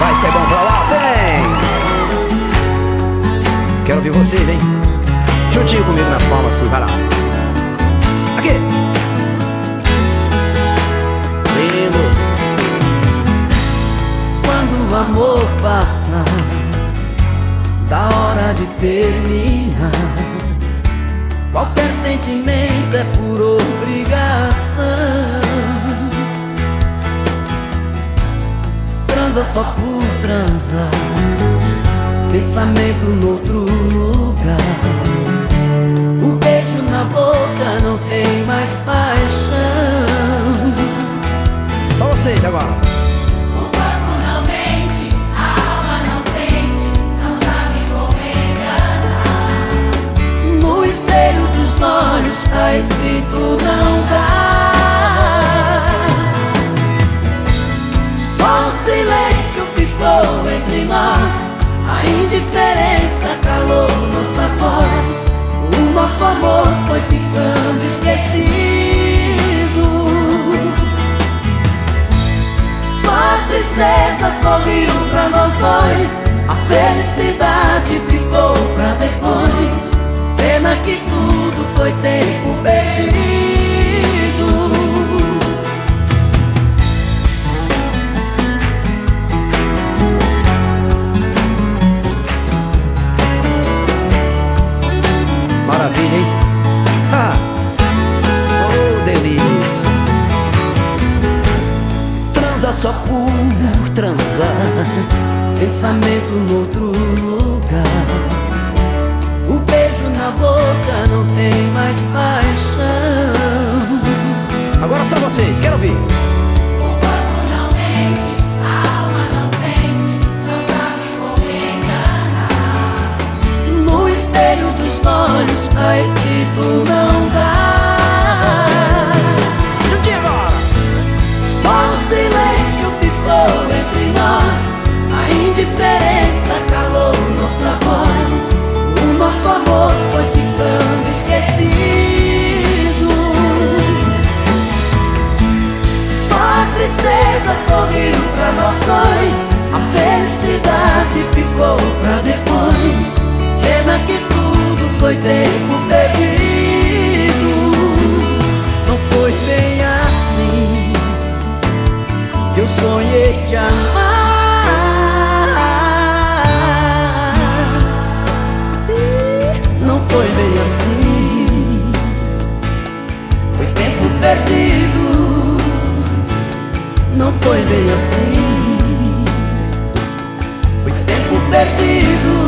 Vai ser bom pra lá, vem! Quero ouvir vocês, hein? Juntinho comigo nas palmas assim, vai lá. Aqui! Lindo! Quando o amor passa da hora de terminar, qualquer sentimento é por obrigação. Transa só por transar, pensamento noutro lugar. O beijo na boca não tem mais paixão. Só vocês agora. O corpo não mente, a alma não sente, não sabe como enganar. No espelho dos olhos tá escrito não dá. Só o silêncio ficou entre nós, a indiferença calou nossa voz. O nosso amor foi ficando esquecido. Só a tristeza sorriu pra nós dois, a felicidade ficou pra depois. Pena que tudo foi tempo perdido. Maravilha, hein? Ah! Oh, delícia! Transa só por transar, pensamento noutro lugar. O beijo na boca não tem mais paixão. Agora só vocês, quero ouvir! O corpo não mente, a alma não sente, não sabe como enganar. No espelho dos olhos tá escrito não dá. Juntinho agora! Só o silêncio ficou entre nós, a indiferença calou nossa voz. O nosso amor foi ficando esquecido. Só a tristeza sorriu pra nós dois, a felicidade ficou pra depois. Pena que tudo foi tempo perdido. Não foi bem assim que eu sonhei te amar. Não foi bem assim, foi tempo perdido. Não foi bem assim, foi tempo perdido.